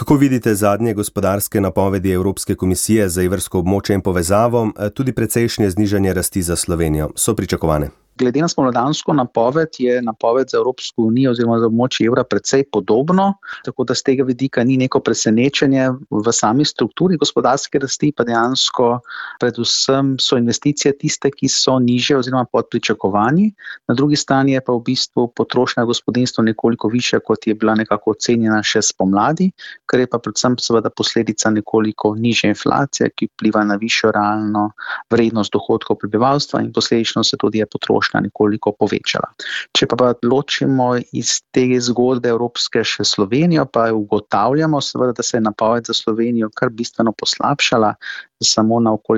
Kako vidite zadnje gospodarske napovedi Evropske komisije za evrsko območje in povezavo, tudi precejšnje znižanje rasti za Slovenijo? So pričakovane? Glede na spomladansko napoved je napoved za Evropsko unijo oziroma za območje evra precej podobno, tako da z tega vidika ni neko presenečenje v sami strukturi gospodarske rasti, pa dejansko predvsem so investicije tiste, ki so nižje oziroma pod pričakovanji. Na drugi strani je pa v bistvu potrošnja gospodinjstva nekoliko višja, kot je bila nekako ocenjena še spomladi, kar je pa predvsem seveda posledica nekoliko nižje inflacije, ki vpliva na višjo realno vrednost dohodkov prebivalstva in posledično se tudi je potrošnja nekoliko povečala. Če pa ločimo iz te zgodbe Evropske še Slovenijo, pa ugotavljamo seveda, da se je napoved za Slovenijo kar bistveno poslabšala, samo na okoli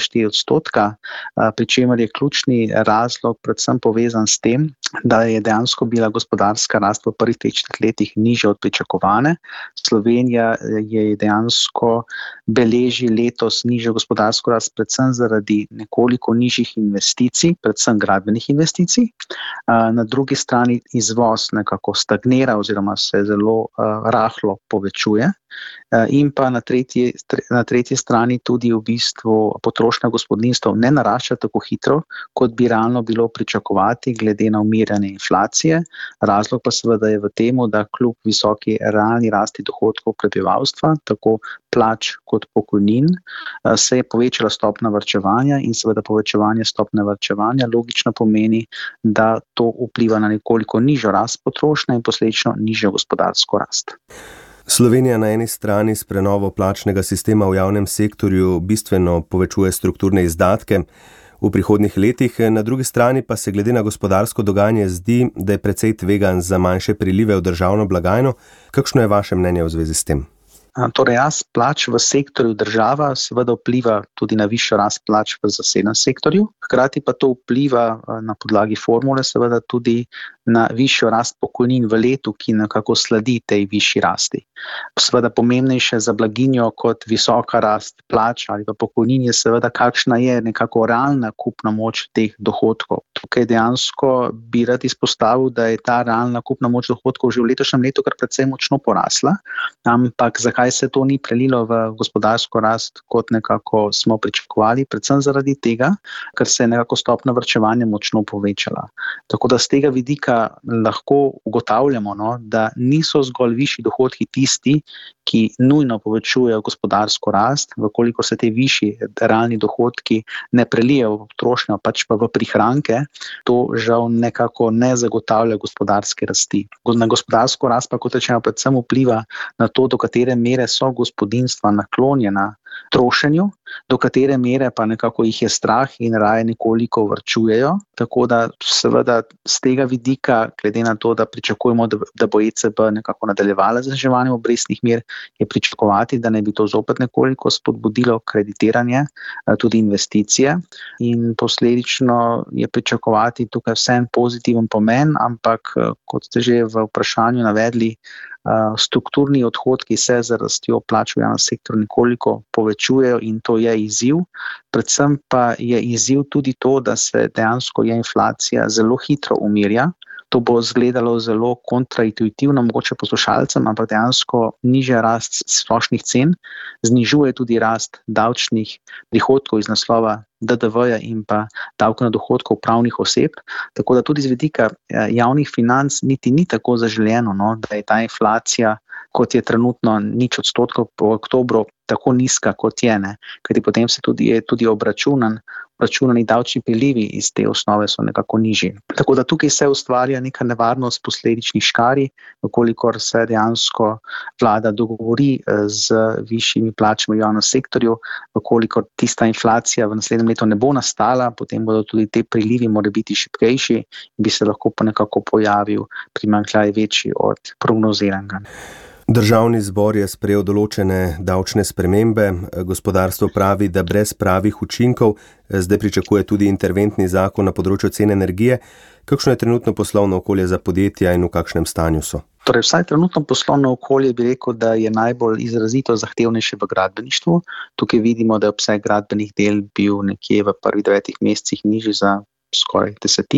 1,4%, pri čemer je ključni razlog predvsem povezan s tem, da je dejansko bila gospodarska rast v prvih 3 letih nižja od pričakovane. Slovenija je dejansko beleži letos nižjo gospodarsko rast predvsem zaradi nekoliko nižjih investicij, predvsem gradbenih investicij. Na drugi strani izvoz nekako stagnira oziroma se zelo rahlo povečuje. In pa na tretji strani tudi v bistvu potrošnja gospodinjstev ne narašča tako hitro, kot bi realno bilo pričakovati glede na umirjanje inflacije. Razlog pa seveda je v tem, da kljub visoki realni rasti dohodkov prebivalstva, tako plač kot pokojnin, se je povečala stopnja varčevanja in seveda povečevanje stopnje varčevanja logično pomeni, da to vpliva na nekoliko nižjo rast potrošnje in posledično nižjo gospodarsko rast. Slovenija na eni strani s prenovo plačnega sistema v javnem sektorju bistveno povečuje strukturne izdatke v prihodnjih letih, na drugi strani pa se glede na gospodarsko dogajanje zdi, da je precej tvegan za manjše prilive v državno blagajno. Kakšno je vaše mnenje v zvezi s tem? Torej, rast plač v sektorju država seveda vpliva tudi na višjo rast plač v zasebnem sektorju, hkrati pa to vpliva na podlagi formule seveda tudi na višjo rast pokojnin v letu, ki nekako sledi tej višji rasti. Seveda pomembnejše za blaginjo kot visoka rast plač ali pa pokojnin je seveda, kakšna je nekako realna kupna moč teh dohodkov. Tukaj dejansko bi rad izpostavil, da je ta realna kupna moč dohodkov že v letošnjem letu kar precej močno porasla, ampak zakaj se to ni prelilo v gospodarsko rast, kot nekako smo pričakovali, predvsem zaradi tega, ker se je nekako stopnja varčevanja močno povečala. Tako da z tega vidika lahko ugotavljamo, da niso zgolj višji dohodki tisti, ki nujno povečujejo gospodarsko rast, vkolikor se te višji realni dohodki ne prelijejo v potrošnjo, pač pa v prihranke, to žal nekako ne zagotavlja gospodarske rasti. Na gospodarsko rast pa, kot rečeno, predvsem vpliva na to, do katere mere so gospodinjstva naklonjena trošenju, do katere mere pa nekako jih je strah in raje nekoliko varčujejo. Tako da seveda z tega vidika, glede na to, da pričakujemo, da bo ECB nekako nadaljevala z zniževanjem obrestnih mer, je pričakovati, da ne bi to zopet nekoliko spodbudilo kreditiranje, tudi investicije in posledično je pričakovati tukaj vsem pozitiven pomen, ampak kot ste že v vprašanju navedli, strukturni odhodki se z rastjo plač v javnem sektorju nekoliko povečujejo in to je izziv. Predvsem pa je izziv tudi to, da se dejansko inflacija zelo hitro umirja. To bo izgledalo zelo kontraintuitivno mogoče poslušalcem, ampak dejansko nižja rast splošnih cen znižuje tudi rast davčnih prihodkov iz naslova DDV-ja in pa davka na dohodkov pravnih oseb. Tako da tudi z vidika javnih financ niti ni tako zaželeno, da je ta inflacija, kot je trenutno 0% po oktobru, tako nizka, kot je, kajti potem se tudi obračunani davčni prilivi iz te osnove so nekako nižji. Tako da tukaj se ustvarja neka nevarnost posledičnih škarij, vkolikor se dejansko vlada dogovori z višjimi plačami v javnem sektorju, vkolikor tista inflacija v naslednjem letu ne bo nastala, potem bodo tudi te prilivi morali biti šibkejši in bi se lahko nekako pojavil primanjkljaj večji od prognoziranega. Državni zbor je sprejel določene davčne spremembe, gospodarstvo pravi, da brez pravih učinkov, zdaj pričakuje tudi interventni zakon na področju cen energije. Kakšno je trenutno poslovno okolje za podjetja in v kakšnem stanju so? Torej, vsaj trenutno poslovno okolje bi rekel, da je najbolj izrazito zahtevnejše v gradbeništvu. Tukaj vidimo, da je obseg gradbenih del bil nekje v prvih 9 mesecih nižji za skoraj 10%.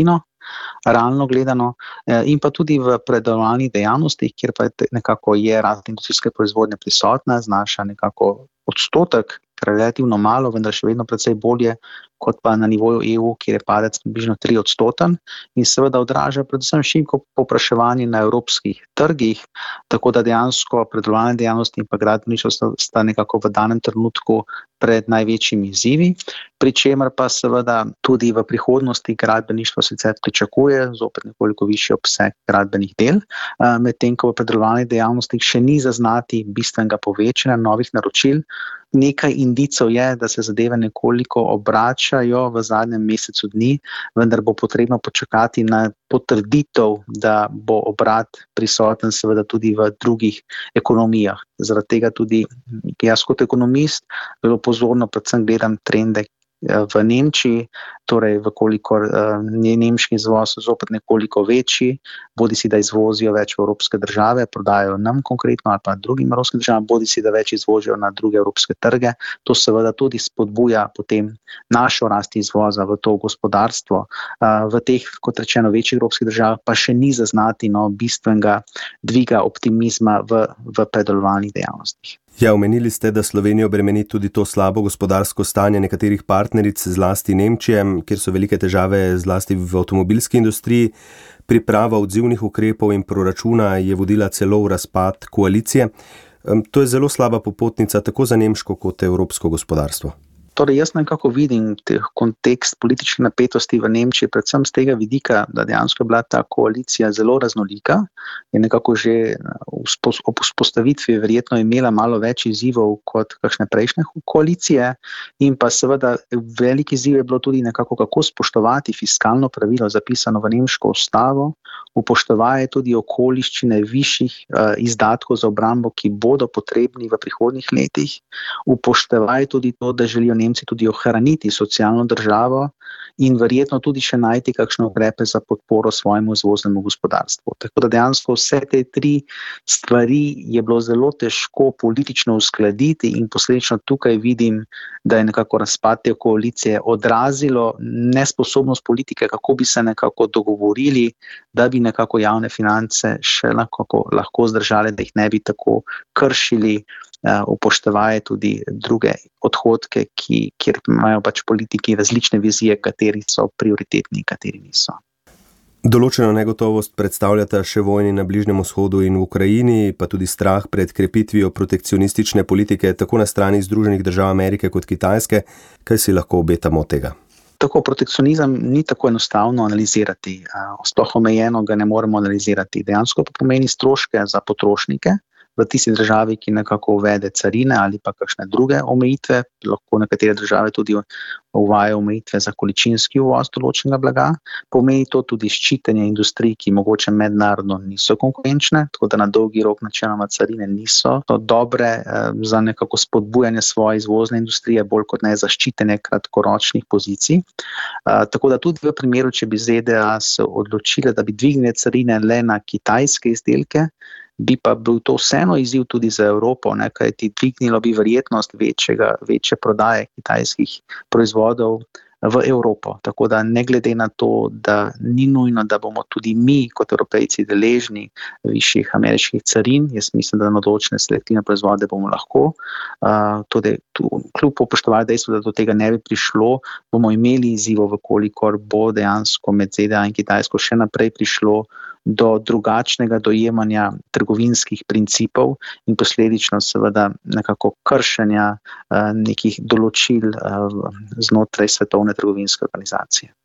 realno gledano, in pa tudi v predelovalnih dejavnostih, kjer pa nekako je rast industrijske proizvodnje prisotna, znaša nekako odstotek, relativno malo, vendar še vedno precej bolje kot pa na nivoju EU, kjer je padec približno 3% in seveda odraža predvsem šibko povpraševanje na evropskih trgih, tako da dejansko predelovalne dejavnosti in pa gradbeništvo sta nekako v danem trenutku pred največjimi izzivi, pri čemer pa seveda tudi v prihodnosti gradbeništvo sicer pričakuje zopet nekoliko višji obseg gradbenih del, medtem ko v predelovalnih dejavnostih še ni zaznati bistvenega povečanja novih naročil. Nekaj indicov je, da se zadeve nekoliko obračajo v zadnjem mesecu dni, vendar bo potrebno počakati na potrditev, da bo obrat prisoten seveda tudi v drugih ekonomijah. Zaradi tega tudi jaz kot ekonomist zelo pozorno predvsem gledam trende v Nemčiji, torej vkolikor je nemški izvoz zopet nekoliko večji, bodisi da izvozijo več v evropske države, prodajajo nam konkretno ali pa drugim evropskim državam, bodisi da več izvozijo na druge evropske trge, to seveda tudi spodbuja potem našo rast izvoza v to gospodarstvo. V teh, kot rečeno, večjih evropskih državah pa še ni zaznati bistvenega dviga optimizma v predelovalnih dejavnostih. Ja, omenili ste, da Slovenijo bremeni tudi to slabo gospodarsko stanje nekaterih partneric, zlasti Nemčije, kjer so velike težave zlasti v avtomobilski industriji. Priprava odzivnih ukrepov in proračuna je vodila celo v razpad koalicije. To je zelo slaba popotnica tako za nemško kot evropsko gospodarstvo. Torej, jaz nekako vidim kontekst politične napetosti v Nemčiji, predvsem z tega vidika, da dejansko je bila ta koalicija zelo raznolika, je nekako že ob vzpostavitvi verjetno imela malo več izzivov kot kakšne prejšnje koalicije in pa seveda velik izziv je bilo tudi nekako kako spoštovati fiskalno pravilo zapisano v nemško ustavo, upoštevaje tudi okoliščine višjih izdatkov za obrambo, ki bodo potrebni v prihodnjih letih, upoštevaje tudi to, da želijo Nemci tudi ohraniti socialno državo in verjetno tudi še najti kakšne ukrepe za podporo svojemu izvoznemu gospodarstvu. Tako da dejansko vse te tri stvari je bilo zelo težko politično uskladiti in posledično tukaj vidim, da je nekako razpad te koalicije odrazilo nesposobnost politike, kako bi se nekako dogovorili, da bi nekako javne finance še lahko zdržali, da jih ne bi tako kršili, upoštevaje tudi druge odhodke, kjer imajo pač politiki različne vizije, kateri so prioritetni, kateri niso. Določeno negotovost predstavljata še vojni na Bližnjem vzhodu in v Ukrajini, pa tudi strah pred krepitvijo protekcionistične politike tako na strani Združenih držav Amerike kot Kitajske. Kaj si lahko obetamo od tega? Tako, protekcionizem ni tako enostavno analizirati, sploh omejeno ga ne moremo analizirati. Dejansko pa pomeni stroške za potrošnike v tisti državi, ki nekako uvede carine ali pa kakšne druge omejitve, lahko nekatere države tudi uvajajo omejitve za količinski uvoz določenega blaga, pomeni to tudi ščitenje industrij, ki mogoče mednarodno niso konkurenčne, tako da na dolgi rok načeloma carine niso dobre za nekako spodbujanje svoje izvozne industrije, bolj kot ne za ščitenje kratkoročnih pozicij. Tako da tudi v primeru, če bi ZDA se odločile, da bi dvignile carine le na kitajske izdelke, bi pa bil to vseeno izziv tudi za Evropo, kajti dvignilo bi verjetnost večje prodaje kitajskih proizvodov v Evropo. Tako da ne glede na to, da ni nujno, da bomo tudi mi kot Evropejci deležni višjih ameriških carin, jaz mislim, da na določene selektivne proizvode bomo lahko, tudi kljub upoštevanju dejstva, da do tega ne bi prišlo, bomo imeli izzivov, kolikor bo dejansko med ZDA in Kitajsko še naprej prišlo do drugačnega dojemanja trgovinskih principov in posledično seveda nekako kršenja nekih določil znotraj Svetovne trgovinske organizacije.